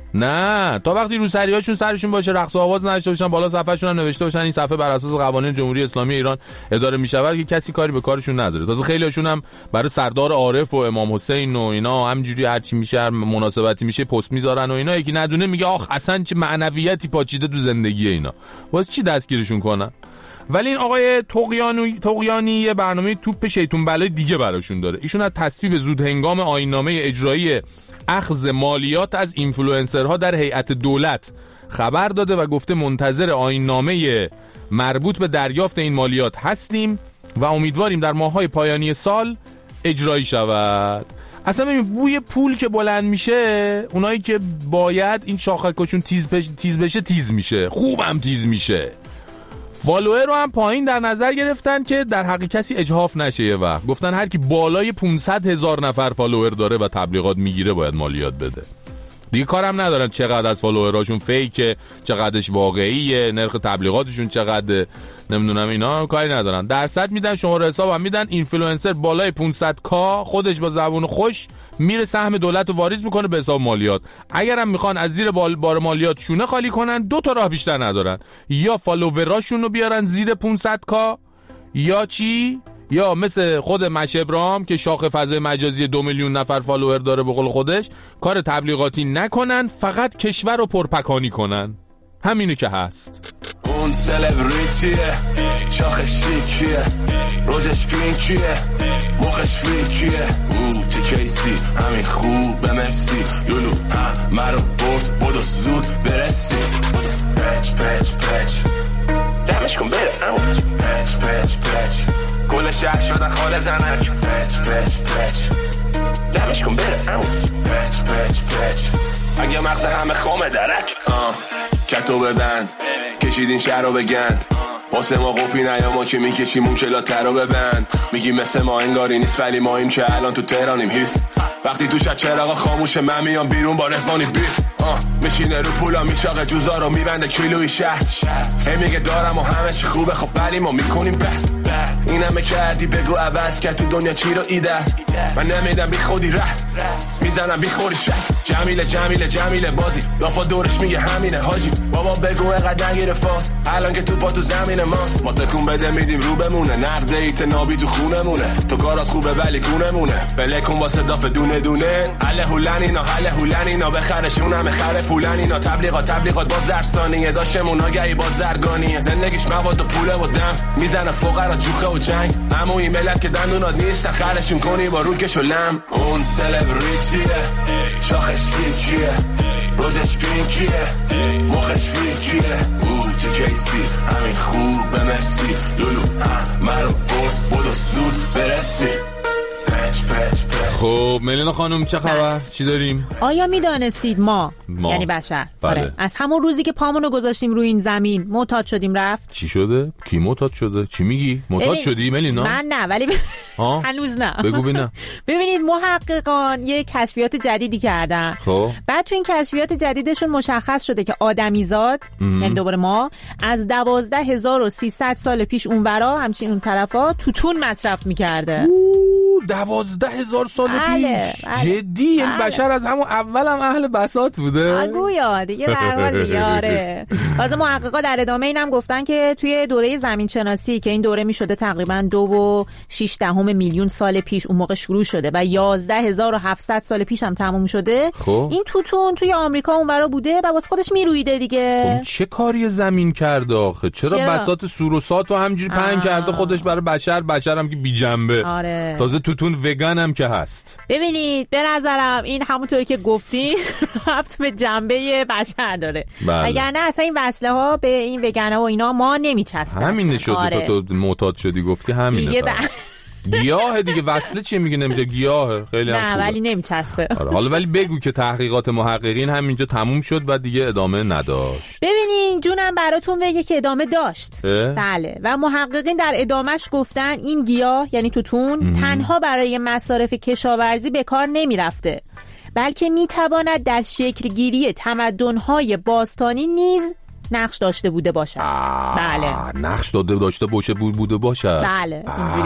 نه، تا وقتی رو سریاشون سرشون باشه، رقص و آواز نداشته باشن، بالا صفحه‌شون هم نوشته باشن این صفحه بر اساس قوانین جمهوری اسلامی ایران اداره می‌شود، که کسی کاری به کارشون نداره. تازه خیلی‌هاشون هم برای سردار عارف و امام حسین و اینا همینجوری هر چی میشه مناسبتی میشه پست میذارن و اینا، یکی ندونه میگه آخ اصلا چه معنویاتی پاچیده تو زندگی اینا، واسه چی دستگیرشون کنن؟ ولی این آقای طغیانی طغیانی یه برنامه توپ شیطون بلای دیگه براشون داره. ایشون از تصویب زود هنگام آیین‌نامه اجرایی اخذ مالیات از اینفلوئنسرها در هیئت دولت خبر داده و گفته منتظر آیین‌نامه مربوط به دریافت این مالیات هستیم و امیدواریم در ماه‌های پایانی سال اجرایی شود. اصلا ببین بوی پول که بلند میشه، اونایی که باید این شاخکاشون تیز, تیز بشه تیز میشه، خوبم تیز میشه. فالوور رو هم پایین در نظر گرفتن که در حقیقتی اجحاف نشه. یه وقت گفتن هر کی بالای پانصد هزار نفر فالوور داره و تبلیغات میگیره باید مالیات بده. دیگه کارم ندارن چقدر از فالووراشون فیکه، چقدرش واقعیه، نرخ تبلیغاتشون چقدر، نمیدونم اینا کاری ندارن. درصد میدن، شماره حسابم میدن. اینفلوئنسر بالای پانصد کا خودش با زبون خوش میره سهم دولت رو واریز میکنه به حساب مالیات. اگرم میخوان از زیر بار مالیات شونه خالی کنن، دو تا راه بیشتر ندارن، یا فالووراشون رو بیارن زیر پانصد کا، یا چی؟ یا مثل خود مش ابراهام که شاخ فضای مجازی دو میلیون نفر فالوور داره به قول خودش، کار تبلیغاتی نکنن، فقط کشور رو پرپکانی کنن. همینه که هست. اون سلبریتیه، شاخش شیکیه، روزش پینکیه، مخش فریکیه، او تکیسی همین خوب مسی، لولو همه رو برد برد و زود برسی. پچ پچ پچ دمش کن بره اوت. پچ پچ پچ کل شهر شدن خاله زنک. پچ پچ پچ دمش کن بره اوت. پچ پچ پچ اگه مغز همه خامه درک. کتو ببند کشیدین شهر رو بگند، واسه ما قپی نیا ما که میکشیم اون کلاتر رو ببند. میگیم مثل ما انگاری نیست ولی ما ایم که الان تو تهرانیم هیس. وقتی تو شد چراغ خاموشه من میام بیرون با رزوانی بیف. میشینه رو پولا میشاقه جوزا رو میبنده کیلوی شهر. هی میگه دارم و همه چی خوبه خب ولی ما میکنیم بد. این همه کردی بگو عوض که تو دنیا چی رو ایدت. من نمیدم بی خودی رد میزنم بی خوری شد. جمیله جمیله جمیله بازی دافا دورش میگه همینه حاجی. بابا بگو اقدر نگیره فاس الان که تو پا تو زمین ماست. ما تکون بده میدیم رو بمونه نقده ایت نابی تو خونه مونه. تو کارات خوبه ولی کونه مونه بلکون واسه داف دونه دونه. حله هولن اینا حله هولن اینا بخرشون همه خره پولن اینا. تبلیغات تبلیغات باز درسانیه داشتمون آگهی باز زرگانیه. زندگیش مواد و پوله و دم میزنه فقرا جوخه و جنگ. اما این ملت که دندونات نیست خرشون کنی با روکش و لم. اون سلبریتیه شاخش فیکیه روزش پینکیه مخش فیکیه او چه کیسی همین خوب مرسی. لولو همه رو برد بودو زود برسی. پچ پچ پچ. خب ملینا خانم چه خبر؟ چی داریم؟ آیا میدانستید ما, ما یعنی بشر بله. آره. از همون روزی که پامونو گذاشتیم روی این زمین معتاد شدیم رفت. چی شده؟ کی معتاد شده؟ چی میگی؟ معتاد شدی ملینا؟ من نه ولی ب... هنوز نه. بگو ببینم. ببینید محققان یه کشفیات جدیدی کردن. خب بعد تو این کشفیات جدیدشون مشخص شده که آدمیزاد یعنی دوباره ما از دوازده هزار و سیصد سال پیش اونورا همچین اون طرفا توتون مصرف می‌کرده. دوازده هزار سال بله، پیش بله، جدی این بله. بشر از همون اول هم اهل بساط بوده. گویا دیگه در حال یاره. واسه محققا در ادامه اینم گفتن که توی دوره زمین شناسی که این دوره میشده تقریبا دو و شش دهم میلیون سال پیش اون موقع شروع شده و یازده هزار و هفتصد سال پیش هم تموم شده. خب. این توتون توی آمریکا اونورا بوده و واسه خودش میرویده دیگه. خب چه کاری زمین کرده آخه؟ چرا, چرا؟ بساط سوروسات رو همینجوری پهن کرده خودش برای بشر. بشر هم که بی جنبه. آره. تازه توتون وگان هم که هست. ببینید به نظرم این همونطوری که گفتین ربط به جنبه بشر داره. بله. اگر نه اصلا این وصله ها به این وگنه و اینا ما نمیچسبه. همین شده. آره. تو معتاد شدی گفتی همینه. دیگه گیاه دیگه وصله چیه میگه نمیشه گیاهه خیلی هم نه ولی نمیچسبه. آره. حالا ولی بگو که تحقیقات محققین همینجا تموم شد و دیگه ادامه نداشت. ببینین جونم براتون بگه که ادامه داشت. اه؟ بله و محققین در ادامهش گفتن این گیاه یعنی توتون ام. تنها برای مصارف کشاورزی به کار نمیرفته بلکه میتواند در شکل گیری تمدن‌های باستانی نیز نقش داشته بوده باشه. بله نقش داده داشته باشه بود بوده باشه. بله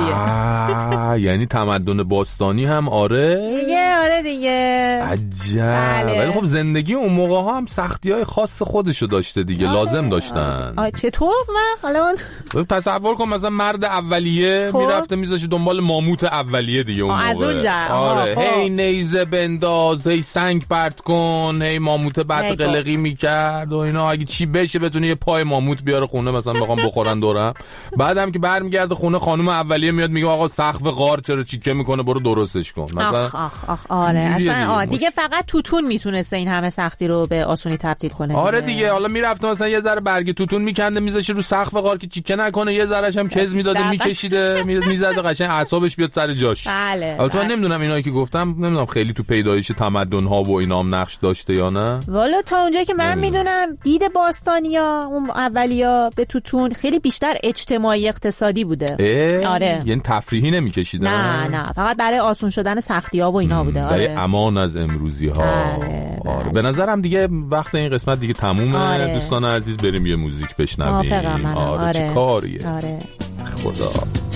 اینجوریه. یعنی تمدن باستانی هم آره دیگه. آره دیگه عجب. بله. ولی خب زندگی اون موقع ها هم سختی های خاص خودشو داشته دیگه. آره. لازم داشتن. آره. چطور من حالا تصور کن مثلا مرد اولیه خب. میرفته میذاشه دنبال ماموت اولیه دیگه اون موقع. از اونجا آره خب. هی نیزه بنداز هی سنگ پرت کن هی ماموت بعد قلقی میکرد و اینا. اگه چی بشه بتونه یه پای ماموت بیاره خونه مثلا بخوام بخورن دورم. بعدم که برمیگرده خونه خانم اولیه میاد میگه آقا سقف غار چرا چیکه میکنه برو درستش کن مثلا. آخ آخ آخ آره اصلا آه دیگه فقط توتون میتونسته این همه سختی رو به آسونی تبدیل کنه. آره دیگه. حالا میرفت مثلا یه ذره برگ توتون میکنده میذاشه رو سقف غار که چیکه نکنه یه ذرهش هم کز میداده میکشیده میزده قشنگ اعصابش بیاد سر جاش. بله البته من نمیدونم اینایی که گفتم نمیدونم خیلی تو پیدایش تمدن ها و اینا هم نقش داشته یا نه. والا تا اونجایی که من میدونم دید باستانیا اون اولیا به توتون خیلی بیشتر اجتماعی اقتصادی بوده. آره یعنی تفریحی نمیکشیدن. نه نه فقط برای آسون شدن سختی ها و اینا بوده. برای آره. امان از امروزی ها. بله بله. آره. به نظرم دیگه وقت این قسمت دیگه تمومه. آره. دوستان عزیز بریم یه موزیک بشنویم. آره. آره چه کاریه. آره. خدا.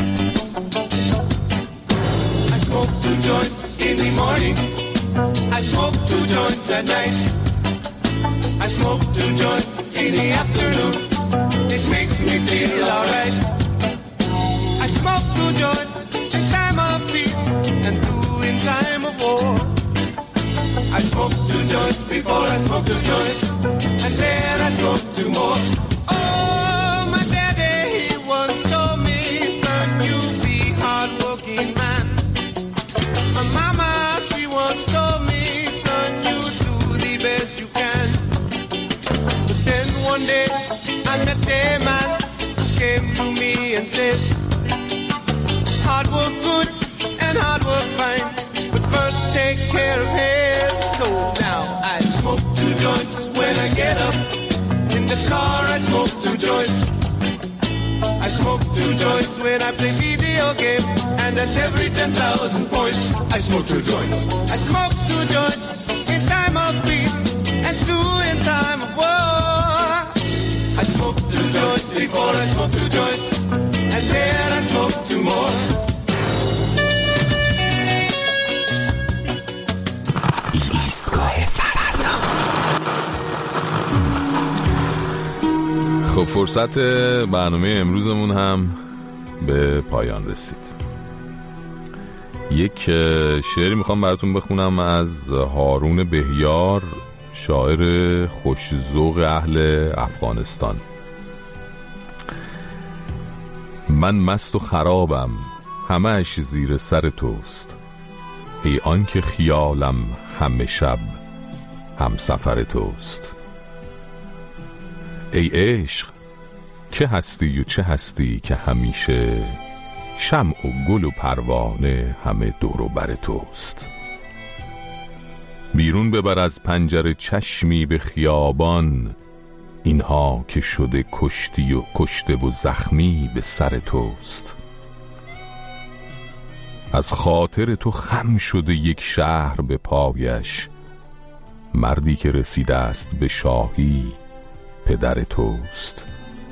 I smoke two joints in the morning. I smoke two joints at night. I smoke two joints in the afternoon. It makes me feel alright. I smoke two joints in time of peace and two in time of war. I smoke two joints before I smoke two joints, and then I smoke two more. Oh, my daddy, he once told me, son, you be hard-working man. My mama, she once told me, son, you do the best you can. But then one day I met a man who came to me and said, hard work good and hard work fine, but first take care of health. So now I smoke two joints when I get up. In the car I smoke two joints. two joints when I play video game. And at every ten thousand points, I smoke two joints. I smoke two joints in time of peace and two in time of war. I smoke two joints before I smoke two joints, and then I smoke two more. ایستگاه فردا. خب فرصت برنامه امروزمون هم به پایان رسید. یک شعری میخوام براتون بخونم از هارون بهیار، شاعر خوش‌ذوق اهل افغانستان. من مست و خرابم، همه‌اش زیر سر توست، ای آن که خیالم همه شب هم سفر توست. ای عشق چه هستی و چه هستی که همیشه شمع و گل و پروانه همه دور و بر توست. بیرون ببر از پنجره چشمی به خیابان، اینها که شده کشتی و کشته و زخمی به سر توست. از خاطر تو خم شده یک شهر به پایش، مردی که رسیده است به شاهی پدر توست.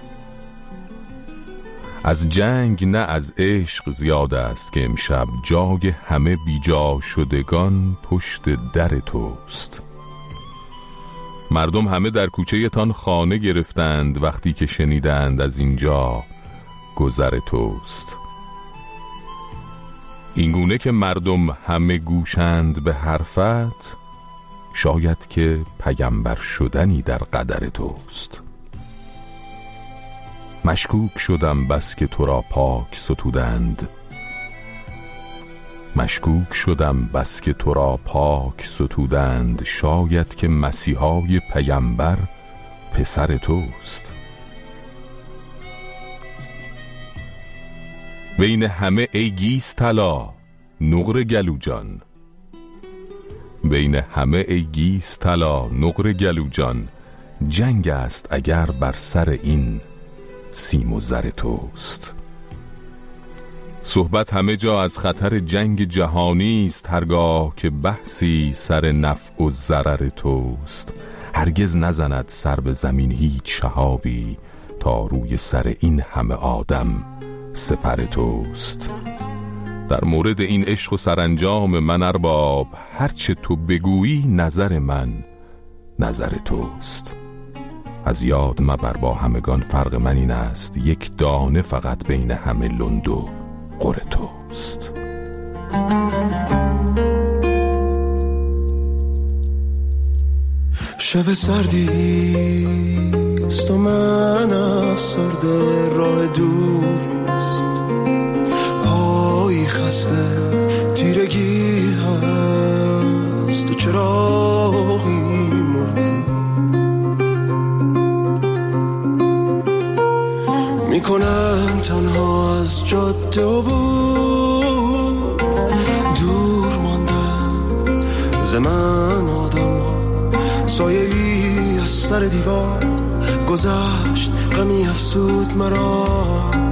از جنگ نه از عشق زیاد است که امشب جای همه بیجا شدگان پشت در توست. مردم همه در کوچه تان خانه گرفتند وقتی که شنیدند از اینجا گذر توست. اینگونه که مردم همه گوشند به حرفت، شاید که پیامبر شدنی در قدر توست. مشکوک شدم بس که تو را پاک ستودند، مشکوک شدم بس که تو را پاک ستودند، شاید که مسیحای پیامبر پسر توست. بین همه ای گیس طلا نقره گلوجان، بین همه ای گیس طلا نقره گلوجان، جنگ است اگر بر سر این سیم و زر توست. صحبت همه جا از خطر جنگ جهانی است، هرگاه که بحثی سر نفع و ضرر توست. هرگز نزند سر به زمین هیچ شهابی، تا روی سر این همه آدم سپر توست. در مورد این عشق و سرانجام من ارباب، هرچه تو بگویی نظر من نظر توست. از یاد مبر با همگان فرق من این است، یک دانه فقط بین همه لند و قر توست. شب سردیست و من افسرده راه دوست، پایی خسته تیرگی هست و چراغی مرد میکنم تنها از جاده و بود، دور ماندم ز من آدم سایه ای از سر دیوار گذشت، غمی افسود مرا.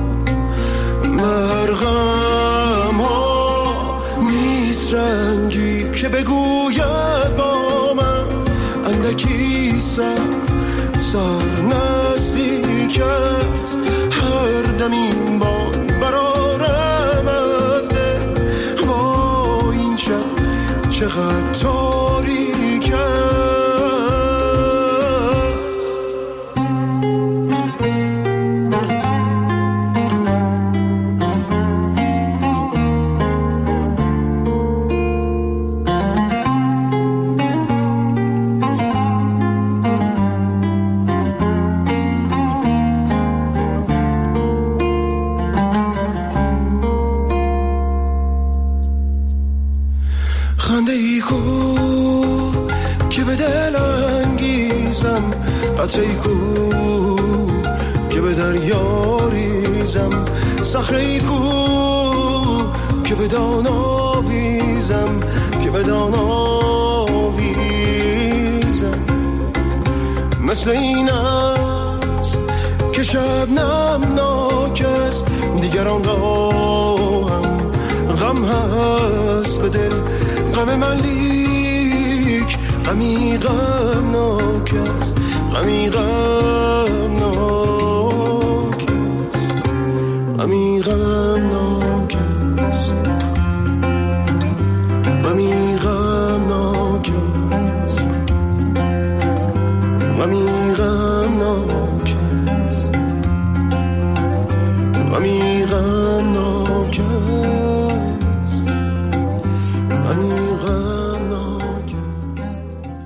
مرغم ها نیست رنگی که بگوید با من، اندکی سر سر نزدیک است، هر دم این بان برارم از دل. وای این شب چقدر تاریک است. خنده ای کو که به دل انگیزم، قطره ای کو که به دریا ریزم، صخره ای کو که به دان آویزم، که به دان آویزم. مثل این است که شبنم ناک است، دیگران را هم غم هست به دل، غم من لیک غمی غمناک است، غمی غمناک است، غمی غمناک است، غمی غمناک است، غمی غمناک است، غمی غمناک است، غمی غمناک است.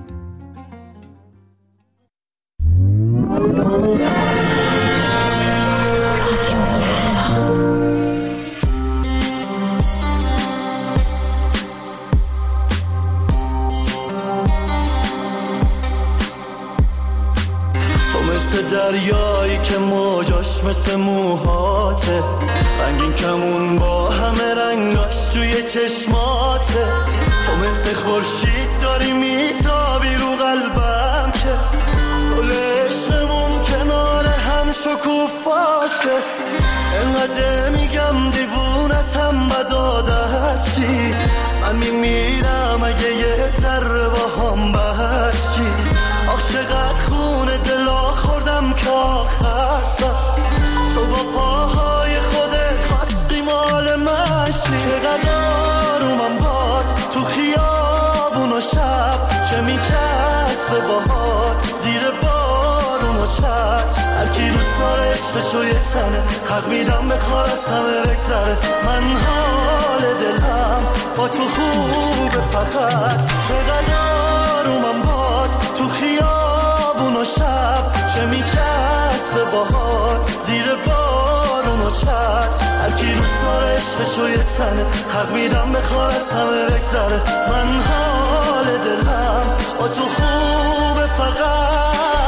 دریایی که موجاش مثل موهاته، رنگین کمون با همه رنگاش توی چشماته. تو مثل خورشید داری میتابی رو قلبم که گل عشقمون کنار هم شکوفاشه. انقدر میگم دیوونتم بد عادت چی، من میمیرم اگه یه ذره با هم بچی. آخ چقدر خون دلا خوردم که آخر سر تو با پاهای خودت خواستی مال من شی. چقدر آرومم باد تو خیابون و شب، چه میچسبه باهات زیر بارون و چت. هرکی روز داره عشقشو یه تنه، حق میدم بخوار از همه بگذره. من حال دلم با تو خوبه فقط. چقدر آرومم باد تو خیابون و شب، چه میچسبه باهات زیر بارون و چت. هرکی روز داره عشقشو یه تنه، حق میدم بخوار از همه بگذره. من حال دلم با تو خوبه فقط.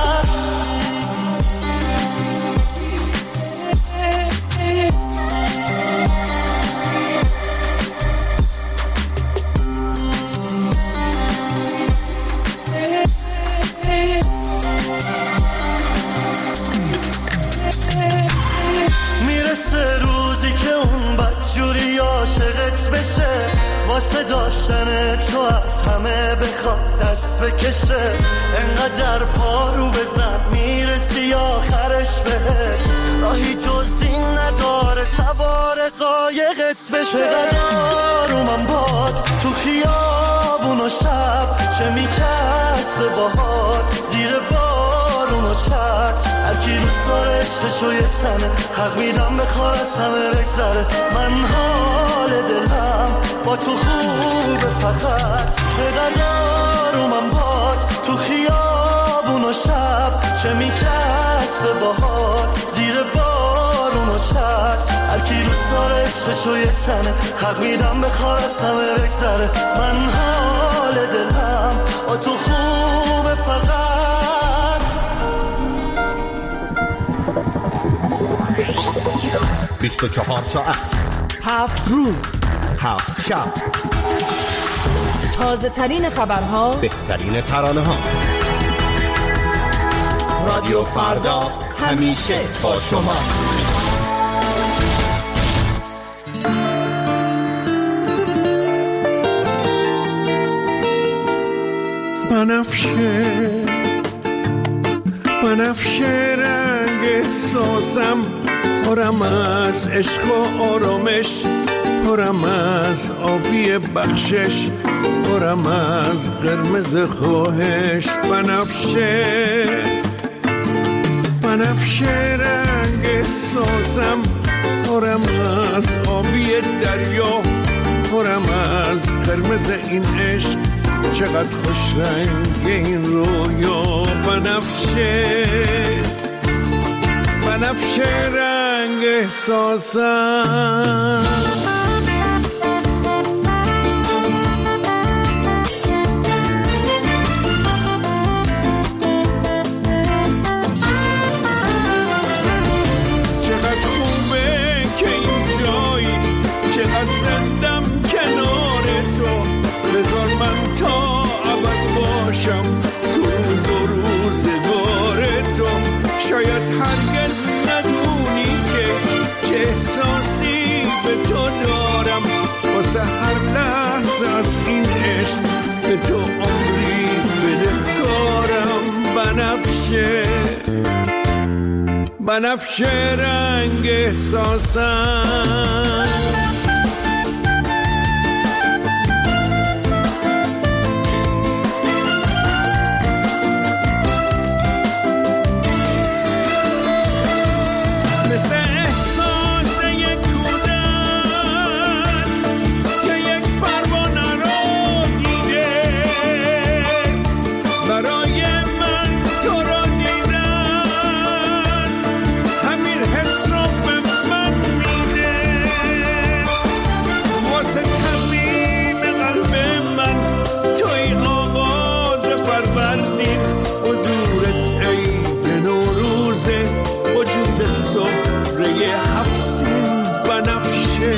میرسه روزی که اون بدجوری عاشقت بشه، واسه داشتن تو از همه بخواد دست بکشه. انقدر پارو بزن میرسی آخرش بهش، راهی جز این نداره سوار قایقت بشه. چقدر آرومم باد تو خیابون و شب، چه میچسبه باهات زیر بارون و چت. هرکی روز داره عشقشو یه تنه، حق میدم بخوار از همه بگذره. من حال دلم با تو خوبه فقط. چقدر آرومم باد تو خیابون و شب، چه میچسبه باهات زیر بارون و چت. هرکی روز داره عشقشو یه تنه، حق میدم بخوار از همه بگذره. من حال دلم با تو خوبه فقط. بیست و چهار ساعت، هفت روز، هفت شب، تازه ترین خبرها، بهترین ترانه ها. رادیو فردا همیشه با شماست. بنفشه بنفشه رنگ احساسم، پرم از عشق و آرامش، پرم از آبی بخشش، پرم از قرمز خواهش. بنفشه بنفشه رنگ احساسم، پرم از آبی دریا، پرم از قرمز این عشق، چقدر خوش رنگ این رویا. بنفشه بنفشه رنگ احساسم. چقدر خوبه که این جایی، چقدر زندم کنار تو. بذار من تا ابد باشم تو روز و روزگار تو. شاید هرگز ندونی که چه احساس بنفشه بنفشه رنگ احساسم مثل احساس یک کودک که یک پروانه رو دیده برای من تو رو دیدن همین حس رو به من میده واسه ترمیم قلب من توی آغاز فروردین حضورت عید نوروزه وجود سفره هفسین بنفشه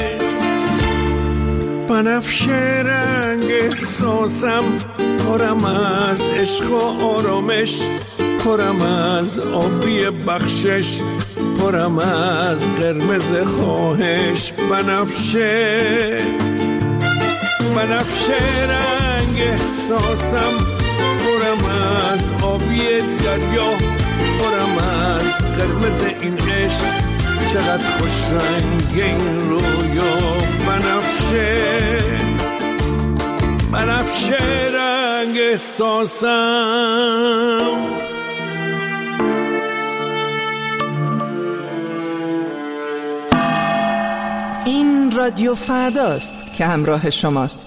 بنفشه رنگ احساسم پرم از عشق و آرامش پرم از آبی بخشش پرم از قرمز خواهش بنفشه بنفشه رنگ احساسم پرم از آبی دریا پرم از قرمز این عشق چقدر خوش رنگ این رویا بنفشه بنفشه رنگ احساسم این رادیو فرداست که همراه شماست.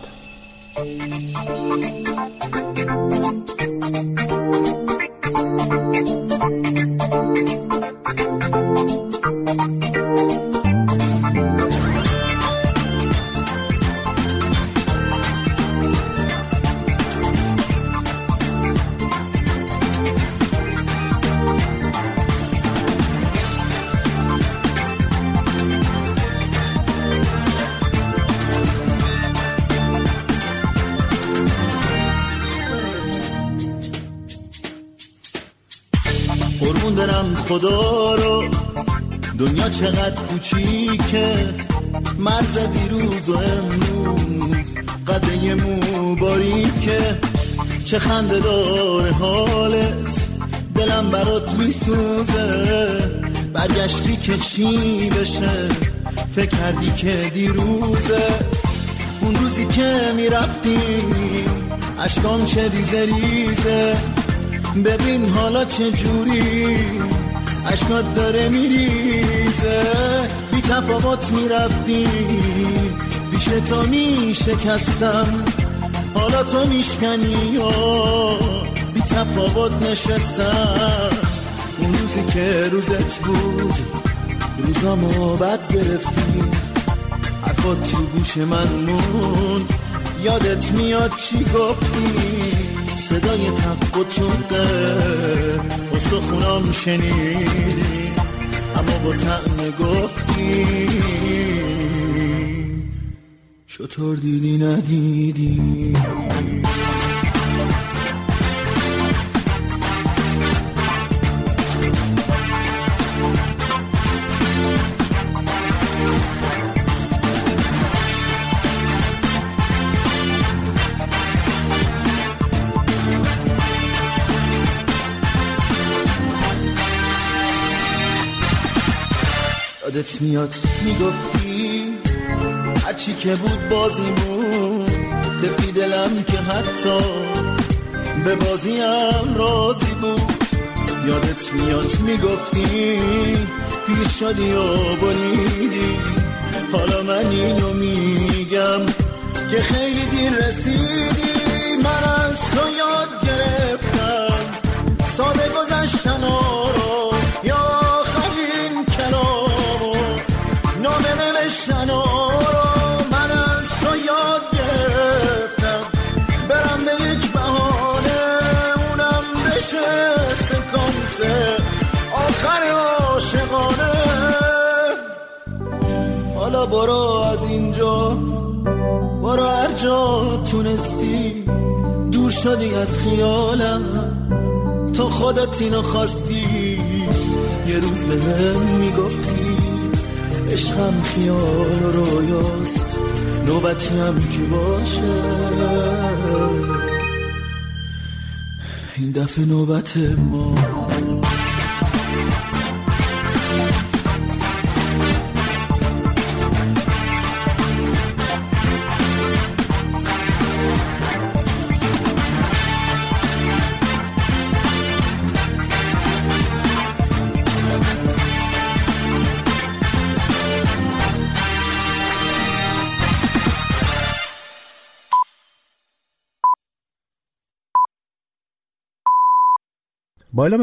قربون برم خدا رو دنیا چقدر کوچیکه مرز دیروز و امروز قده مو باریکه چه خنده داره حالت دلم برات میسوزه برگشتی که چی بشه فکر کردی که دیروزه اون روزی که میرفتی اشکام چه ریزه ریزه ببین حالا چه جوری اشکات داره میریزه بی تفاوت میرفتی پیش تو میشکستم حالا تو میشکنی یا بی تفاوت نشستم اون روزی که روزت بود روزامو بد گرفتی حرفات تو گوش من موند یادت میاد چی گفتی صدای تق و توقه استخونام شنیدی اما با طعم گفتی چطور دیدی ندیدی یادت میاد میگفتی هرچی که بود بازیمون تفی دلم که حتی به بازیم راضی بود یادت میاد میگفتی پیر شدی و بریدی حالا من اینو میگم که خیلی دیر رسیدی من از تو یاد گرفتم ساده گذشتن رو یا آخرین کلامو نامه نوشتن رو من از تو یاد گرفتم برم به یک بهانه اونم بشه سکانس آخر عاشقانه حالا برو از اینجا برو هر جا تونستی دور شدی از خیالم تو خودت اینو خواستی یه روز به هم میگفتی عشقم خیال و رویاست نوبتی هم که باشه این دفعه نوبت ما. بالا